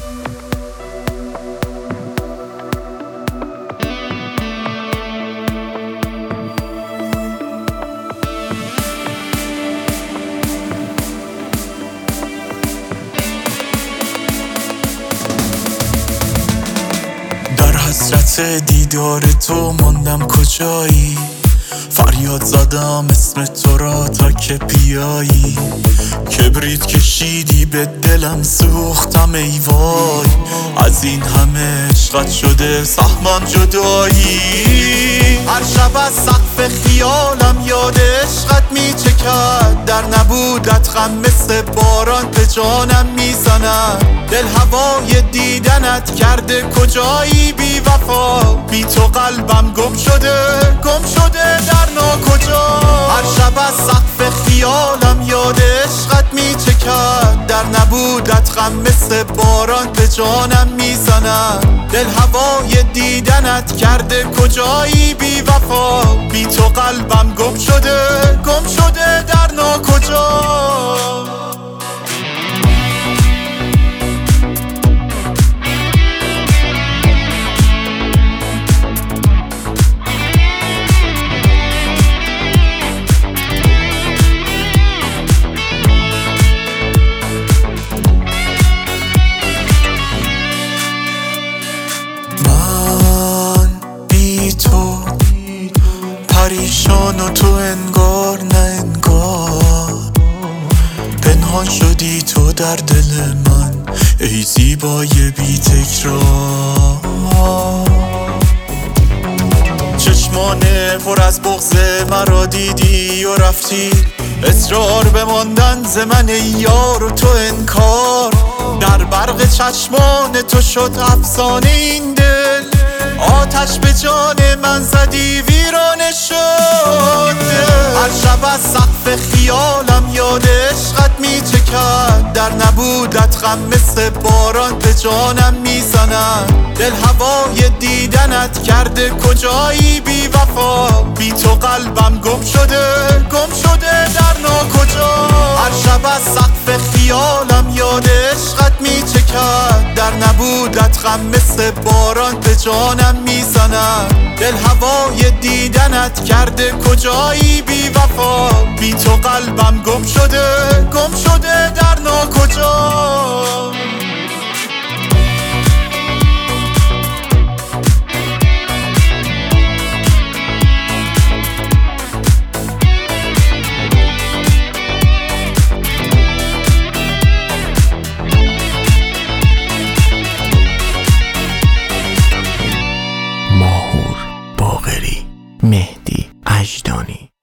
حسرت دیدار تو ماندم کجایی، فریاد زدم اسم تو را تا که بیایی. کبریت کشیدی به دلم سوختم ای وای، از این همه عشقت شده سهمم جدایی. هر شب از سقف خیالم یاد عشقت میچکد، در نبودت غم مثل باران به جانم میزند. دل هوای دیدنت کرده کجایی بی وفا، بی تو قلبم گم شده در ناکجا. هر شب از سقف خیالم یاد عشقت میچکد، در نبودت غم مثل باران به جانم میزند. دل هوای دیدنت کرده کجایی بی وفا، بی تو قلبم گم شده در ناکجا. پریشان و تو انگار نه انگار، پنهان شدی تو در دل من ای زیبای بی تکرار. چشمان پر از بغض مرا دیدی و رفتی، اصرار به ماندن ز من ای یار و تو انکار. در برق چشمان تو شد افسانه این دل، آتش به جان من زدی ویرانه شد. هر شب از سقف خیالم یاد عشقت میچکد، در نبودت غم مثل باران به جانم میزند. دل هوای دیدنت کرده کجایی بی وفا، بی تو قلبم گم شده در ناکجا. هر شب از سقف خیالم یاد عشقت میچکد، در نبودت غم مثل باران به جانم میزند. دل هوای دیدنت کرده کجایی بی وفا، بی تو قلبم گم شده در ناکجا. ماهور باقری، مهدی اجدانی.